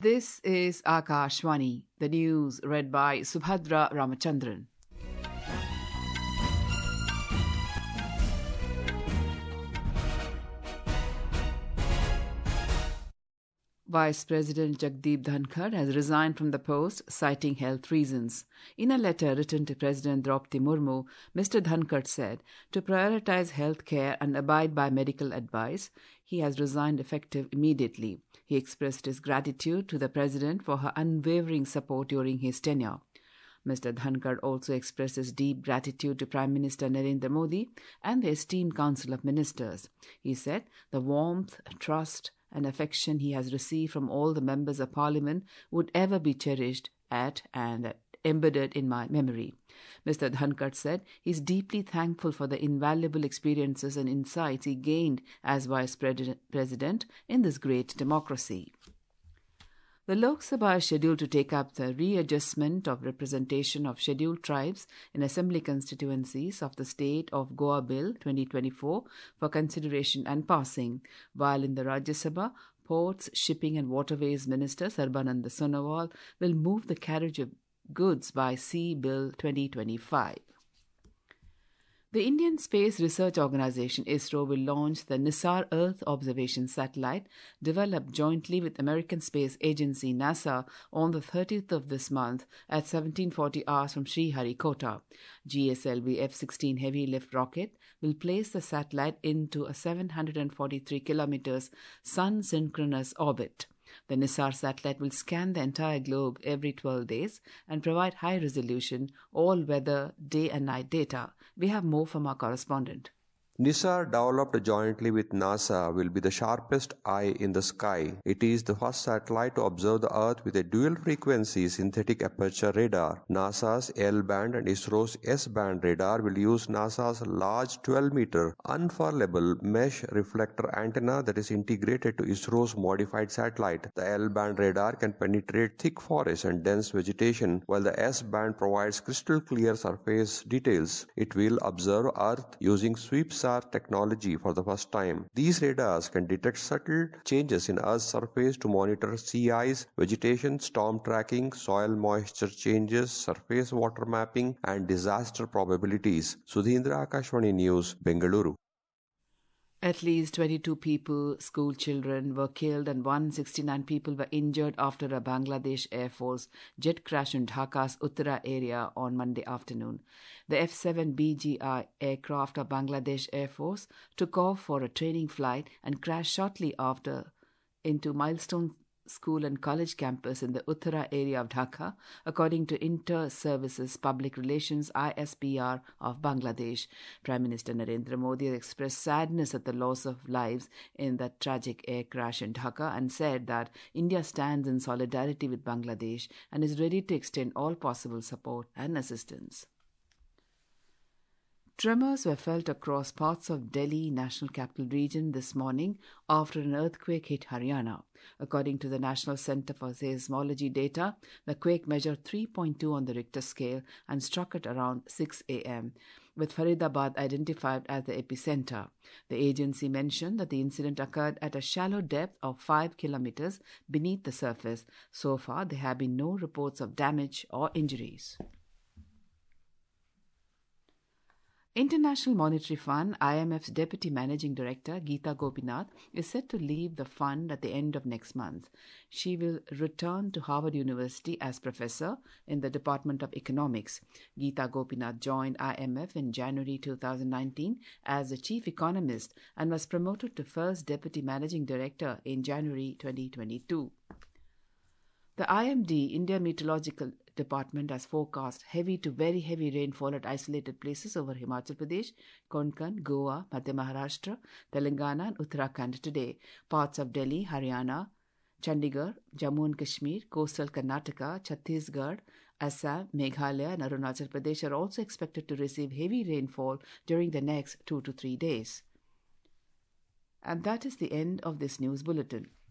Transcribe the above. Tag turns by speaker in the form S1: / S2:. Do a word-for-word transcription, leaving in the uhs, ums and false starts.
S1: This is Akashvani, the news read by Subhadra Ramachandran. Vice President Jagdeep Dhankar has resigned from the post, citing health reasons. In a letter written to President Draupadi Murmu, Mister Dhankar said, to prioritize health care and abide by medical advice, he has resigned effective immediately. He expressed his gratitude to the President for her unwavering support during his tenure. Mister Dhankar also expressed his deep gratitude to Prime Minister Narendra Modi and the esteemed Council of Ministers. He said, the warmth, trust, and affection he has received from all the members of Parliament would ever be cherished at and embedded in my memory. Mister Dhankar said he is deeply thankful for the invaluable experiences and insights he gained as Vice President in this great democracy. The Lok Sabha is scheduled to take up the readjustment of representation of scheduled tribes in assembly constituencies of the State of Goa Bill twenty twenty-four for consideration and passing, while in the Rajya Sabha, Ports, Shipping and Waterways Minister Sarbananda Sonowal will move the carriage of goods by Sea Bill twenty twenty-five. The Indian Space Research Organisation ISRO will launch the NISAR Earth Observation Satellite, developed jointly with American Space Agency NASA on the thirtieth of this month at seventeen forty hours from Sriharikota. G S L V F sixteen heavy lift rocket will place the satellite into a seven hundred forty-three kilometers sun-synchronous orbit. The NISAR satellite will scan the entire globe every twelve days and provide high-resolution, all-weather, day and night data. We have more from our correspondent.
S2: NISAR, developed jointly with NASA, will be the sharpest eye in the sky. It is the first satellite to observe the Earth with a dual-frequency synthetic aperture radar. NASA's L-band and ISRO's S-band radar will use NASA's large twelve-meter unfurlable mesh reflector antenna that is integrated to ISRO's modified satellite. The L-band radar can penetrate thick forests and dense vegetation, while the S-band provides crystal-clear surface details. It will observe Earth using sweep technology for the first time. These radars can detect subtle changes in Earth's surface to monitor sea ice, vegetation, storm tracking, soil moisture changes, surface water mapping, and disaster probabilities. Sudhindra, Akashvani News, Bengaluru.
S1: At least twenty-two people, school children, were killed and one hundred sixty-nine people were injured after a Bangladesh Air Force jet crashed in Dhaka's Uttara area on Monday afternoon. The F seven B G I aircraft of Bangladesh Air Force took off for a training flight and crashed shortly after into Milestone School and College campus in the Uttara area of Dhaka, according to Inter-Services Public Relations I S P R of Bangladesh. Prime Minister Narendra Modi expressed sadness at the loss of lives in that tragic air crash in Dhaka and said that India stands in solidarity with Bangladesh and is ready to extend all possible support and assistance. Tremors were felt across parts of Delhi National Capital Region this morning after an earthquake hit Haryana. According to the National Centre for Seismology data, the quake measured three point two on the Richter scale and struck at around six a.m., with Faridabad identified as the epicenter. The agency mentioned that the incident occurred at a shallow depth of five kilometers beneath the surface. So far, there have been no reports of damage or injuries. International Monetary Fund, I M F's Deputy Managing Director, Geeta Gopinath, is set to leave the fund at the end of next month. She will return to Harvard University as professor in the Department of Economics. Geeta Gopinath joined I M F in January two thousand nineteen as the chief economist and was promoted to first Deputy Managing Director in January twenty twenty-two. The I M D, India Meteorological Department, has forecast heavy to very heavy rainfall at isolated places over Himachal Pradesh, Konkan, Goa, Madhya Maharashtra, Telangana and Uttarakhand today. Parts of Delhi, Haryana, Chandigarh, Jammu and Kashmir, coastal Karnataka, Chhattisgarh, Assam, Meghalaya and Arunachal Pradesh are also expected to receive heavy rainfall during the next two to three days. And that is the end of this news bulletin.